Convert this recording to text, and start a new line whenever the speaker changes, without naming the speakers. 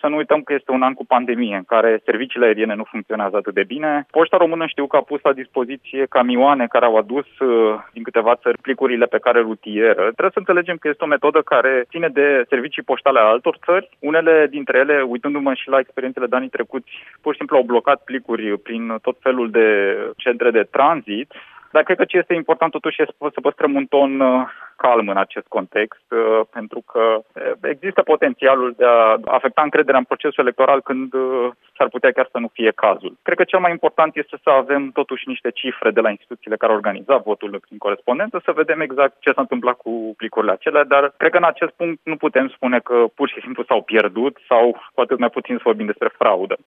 să nu uităm că este un an cu pandemie, în care serviciile aeriene nu funcționează atât de bine. Poșta Română știu că a pus la dispoziție camioane care au adus din câteva țări plicurile pe cale rutieră. Trebuie să înțelegem că este o metodă care ține de servicii poștale ale altor țări. Unele dintre ele, uitându-mă și la experiențele de anii trecuți, pur și simplu au blocat plicuri prin tot felul de centre de tranzit. Dar cred că ce este important totuși este să păstrăm un ton calm în acest context, pentru că există potențialul de a afecta încrederea în procesul electoral când s-ar putea chiar să nu fie cazul. Cred că cel mai important este să avem totuși niște cifre de la instituțiile care organizau votul prin corespondență, să vedem exact ce s-a întâmplat cu plicurile acelea, dar cred că în acest punct nu putem spune că pur și simplu s-au pierdut sau cu atât mai puțin să vorbim despre fraudă.